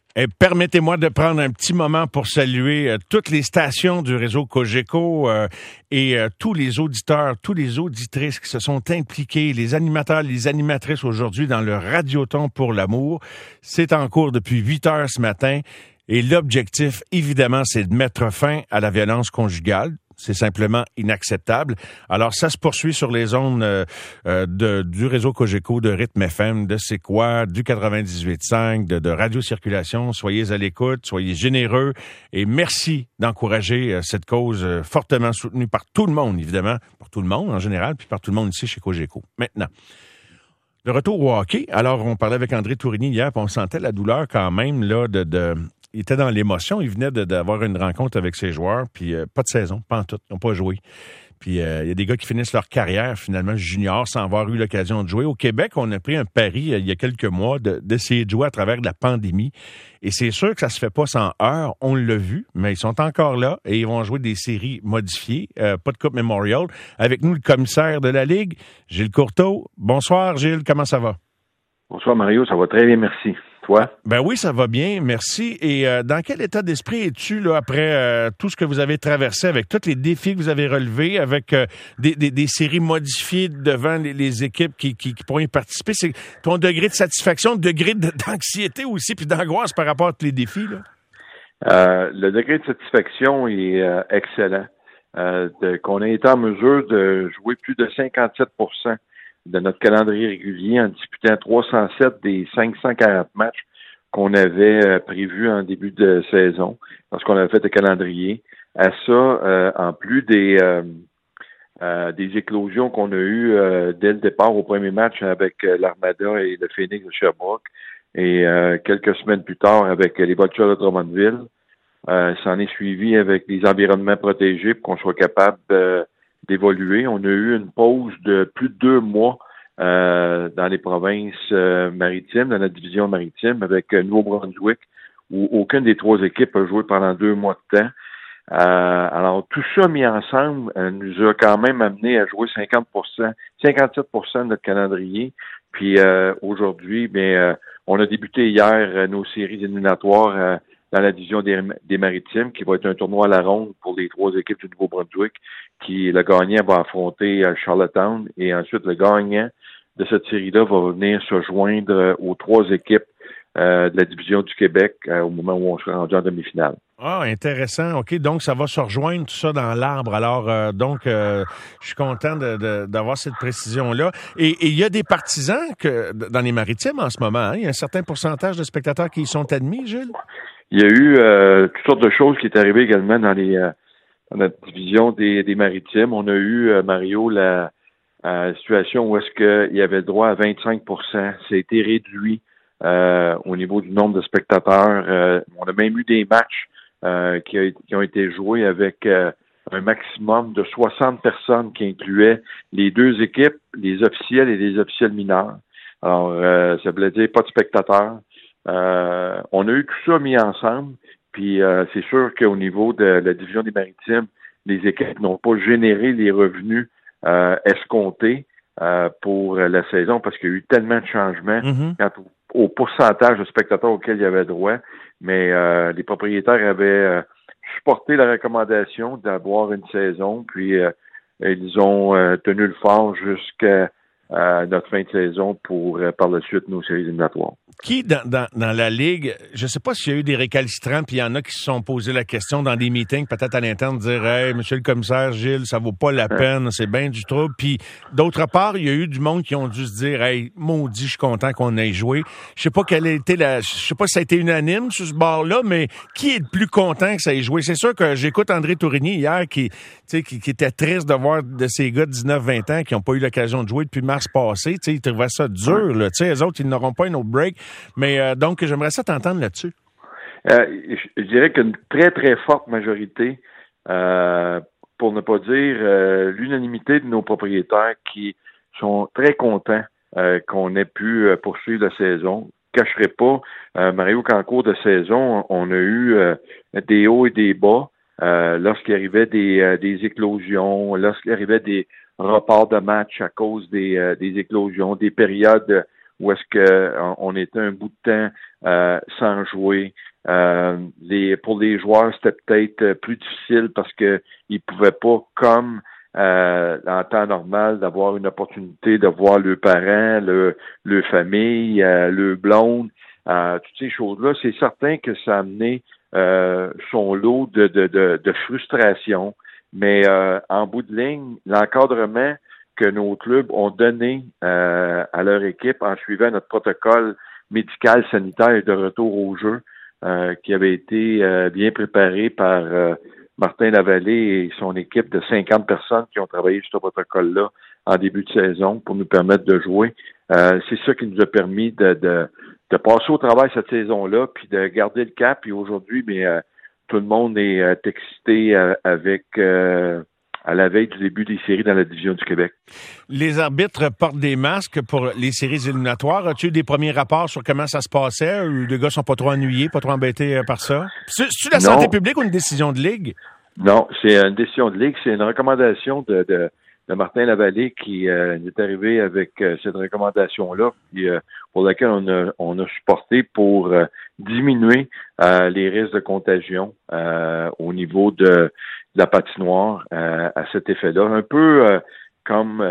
Et permettez-moi de prendre un petit moment pour saluer toutes les stations du réseau Cogeco et tous les auditeurs, tous les auditrices qui se sont impliqués, les animateurs, les animatrices aujourd'hui dans le Radioton pour l'amour. C'est en cours depuis 8 heures ce matin et l'objectif, évidemment, c'est de mettre fin à la violence conjugale. C'est simplement inacceptable. Alors, ça se poursuit sur les ondes du réseau Cogeco, de Rythme FM, de C'est quoi, du 98.5, de Radio Circulation. Soyez à l'écoute, soyez généreux et merci d'encourager cette cause fortement soutenue par tout le monde, évidemment, par tout le monde en général, puis par tout le monde ici chez Cogeco. Maintenant, le retour au hockey. Alors, on parlait avec André Tourigny hier, puis on sentait la douleur quand même là il était dans l'émotion. Il venait d'avoir une rencontre avec ses joueurs, puis pas de saison, pas en tout. Ils n'ont pas joué. Puis il y a des gars qui finissent leur carrière, finalement, junior, sans avoir eu l'occasion de jouer. Au Québec, on a pris un pari il y a quelques mois d'essayer de jouer à travers la pandémie. Et c'est sûr que ça se fait pas sans heurts. On l'a vu, mais ils sont encore là et ils vont jouer des séries modifiées. Pas de Coupe Memorial. Avec nous, le commissaire de la Ligue, Gilles Courteau. Bonsoir, Gilles. Comment ça va? Bonsoir, Mario. Ça va très bien, merci. Toi? Ben oui, ça va bien, merci. Et dans quel état d'esprit es-tu là après tout ce que vous avez traversé, avec tous les défis que vous avez relevés, avec des séries modifiées devant les équipes qui pourront y participer? C'est ton degré de satisfaction, degré d'anxiété aussi, puis d'angoisse par rapport à tous les défis, là? Le degré de satisfaction est excellent. Qu'on ait été en mesure de jouer plus de 57% de notre calendrier régulier en disputant 307 des 540 matchs qu'on avait prévus en début de saison, lorsqu'on avait fait le calendrier. À ça, en plus des éclosions qu'on a eues dès le départ au premier match avec l'Armada et le Phoenix de Sherbrooke, et quelques semaines plus tard avec les Vultures de Drummondville, ça en est suivi avec les environnements protégés pour qu'on soit capable d'évoluer. On a eu une pause de plus de 2 mois dans les provinces maritimes, dans la division maritime, avec Nouveau-Brunswick, où aucune des 3 équipes a joué pendant 2 mois de temps. Alors, tout ça mis ensemble nous a quand même amené à jouer 57% de notre calendrier. Puis aujourd'hui, on a débuté hier nos séries éliminatoires dans la division des Maritimes, qui va être un tournoi à la ronde pour les 3 équipes du Nouveau-Brunswick, qui, le gagnant, va affronter Charlottetown, et ensuite le gagnant de cette série-là va venir se joindre aux 3 équipes de la division du Québec au moment où on sera rendu en demi-finale. Ah, intéressant. OK, donc ça va se rejoindre tout ça dans l'arbre. Alors, je suis content d'avoir cette précision-là. Et il y a des partisans dans les Maritimes en ce moment. Hein? Il y a un certain pourcentage de spectateurs qui y sont admis, Gilles? Il y a eu toutes sortes de choses qui est arrivées également dans notre division des Maritimes. On a eu, Mario, la situation où est-ce qu'il y avait le droit à 25%. Ça a été réduit au niveau du nombre de spectateurs. On a même eu des matchs qui ont été joués avec un maximum de 60 personnes qui incluaient les 2 équipes, les officiels et les officiels mineurs. Alors, ça voulait dire pas de spectateurs. On a eu tout ça mis ensemble, puis c'est sûr qu'au niveau de la division des Maritimes, les équipes n'ont pas généré les revenus escomptés pour la saison parce qu'il y a eu tellement de changements quant au pourcentage de spectateurs auxquels il y avait droit, mais les propriétaires avaient supporté la recommandation d'avoir une saison, puis ils ont tenu le fort jusqu'à notre fin de saison pour par la suite nos séries éliminatoires. Qui dans la Ligue, je ne sais pas s'il y a eu des récalcitrants, puis il y en a qui se sont posé la question dans des meetings, peut-être à l'interne, de dire « Hey, monsieur le commissaire Gilles, ça vaut pas la peine, c'est bien du trouble. » Puis d'autre part, il y a eu du monde qui ont dû se dire « Hey, maudit, je suis content qu'on ait joué. » Je sais pas je sais pas si ça a été unanime sur ce bord-là, mais qui est le plus content que ça ait joué? C'est sûr que j'écoute André Tourigny hier qui était triste de voir de ces gars de 19-20 ans qui n'ont pas eu l'occasion de jouer depuis mars passé. Ils trouvaient ça dur, là. Eux autres, ils n'auront pas un autre break. Mais donc, j'aimerais ça t'entendre là-dessus. Je dirais qu'une très, très forte majorité, pour ne pas dire l'unanimité de nos propriétaires qui sont très contents qu'on ait pu poursuivre la saison. Je ne cacherai pas, Mario, qu'en cours de saison, on a eu des hauts et des bas. Lorsqu'il arrivait des éclosions, lorsqu'il arrivait des reports de match à cause des éclosions, des périodes où est-ce que on était un bout de temps sans jouer. Pour les joueurs, c'était peut-être plus difficile parce que ils pouvaient pas, comme en temps normal, d'avoir une opportunité de voir leurs parents, leur famille, leur blonde, toutes ces choses-là. C'est certain que ça a amené son lot de frustration, mais en bout de ligne, l'encadrement que nos clubs ont donné à leur équipe en suivant notre protocole médical sanitaire de retour au jeu, qui avait été bien préparé par Martin Lavallée et son équipe de 50 personnes qui ont travaillé sur ce protocole-là en début de saison pour nous permettre de jouer. C'est ça qui nous a permis de passer au travail cette saison-là, puis de garder le cap. Puis aujourd'hui, tout le monde est excité avec à la veille du début des séries dans la division du Québec. Les arbitres portent des masques pour les séries éliminatoires. As-tu eu des premiers rapports sur comment ça se passait? Les gars sont pas trop ennuyés, pas trop embêtés par ça? C'est la santé publique ou une décision de ligue? Non, c'est une décision de ligue. C'est une recommandation de Martin Lavallée qui est arrivé avec cette recommandation-là, puis, pour laquelle on a supporté pour diminuer les risques de contagion au niveau de la patinoire à cet effet-là. Un peu comme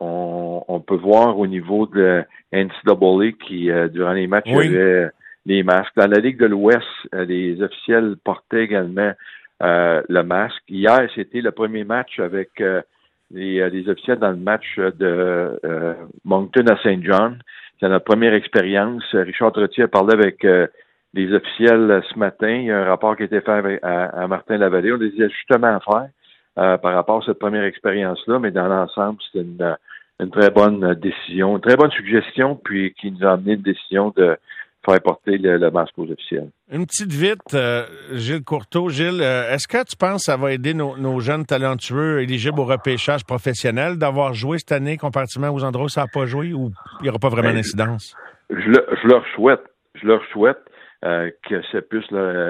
on peut voir au niveau de NCAA qui, durant les matchs, oui, avait les masques. Dans la Ligue de l'Ouest, les officiels portaient également le masque. Hier, c'était le premier match avec les officiels dans le match de Moncton à Saint John. C'est notre première expérience. Richard Trottier a parlé avec les officiels ce matin. Il y a un rapport qui a été fait à Martin Lavallée. On a des ajustements à faire par rapport à cette première expérience-là, mais dans l'ensemble, c'est une très bonne décision, une très bonne suggestion, puis qui nous a amené une décision de faire porter le masque aux officiels. Une petite vite, Gilles Courteau. Gilles, est-ce que tu penses que ça va aider nos jeunes talentueux éligibles au repêchage professionnel d'avoir joué cette année comparativement aux endroits où ça n'a pas joué, ou il n'y aura pas vraiment d'incidence? Je leur souhaite que ça puisse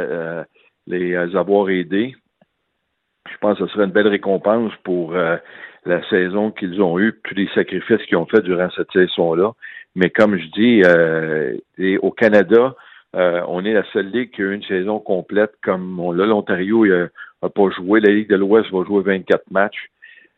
les avoir aidés. Je pense que ce serait une belle récompense pour la saison qu'ils ont eue, tous les sacrifices qu'ils ont fait durant cette saison-là. Mais comme je dis, au Canada, on est la seule ligue qui a eu une saison complète comme on l'a. L'Ontario n'a pas joué. La Ligue de l'Ouest va jouer 24 matchs.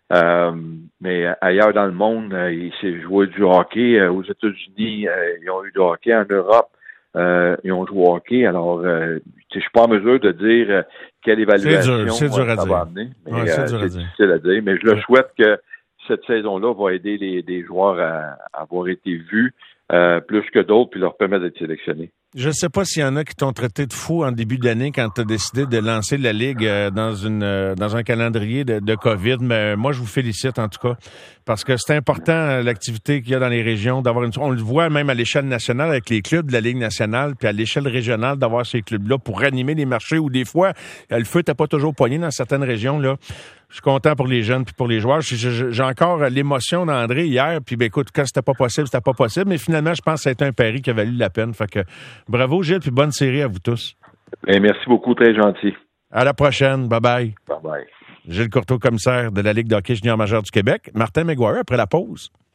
Mais ailleurs dans le monde, il s'est joué du hockey. Aux États-Unis, ils ont eu du hockey. En Europe, ils ont joué au hockey. Alors, je suis pas en mesure de dire quelle évaluation ça va amener. Mais, c'est difficile à dire. Mais je le souhaite que cette saison-là va aider les joueurs à avoir été vus plus que d'autres, puis leur permettre d'être sélectionnés. Je ne sais pas s'il y en a qui t'ont traité de fou en début d'année quand tu as décidé de lancer la Ligue dans un calendrier de COVID, mais moi, je vous félicite en tout cas, parce que c'est important l'activité qu'il y a dans les régions, d'avoir on le voit même à l'échelle nationale avec les clubs de la Ligue nationale, puis à l'échelle régionale, d'avoir ces clubs-là pour ranimer les marchés où des fois, le feu n'était pas toujours poigné dans certaines régions, là. Je suis content pour les jeunes puis pour les joueurs. J'ai encore l'émotion d'André hier. Puis écoute, quand c'était pas possible. Mais finalement, je pense que ça a été un pari qui a valu la peine. Fait que bravo Gilles, puis bonne série à vous tous. Merci beaucoup, très gentil. À la prochaine. Bye bye. Bye bye. Gilles Courteau, commissaire de la Ligue de hockey junior majeur du Québec. Martin McGuire après la pause.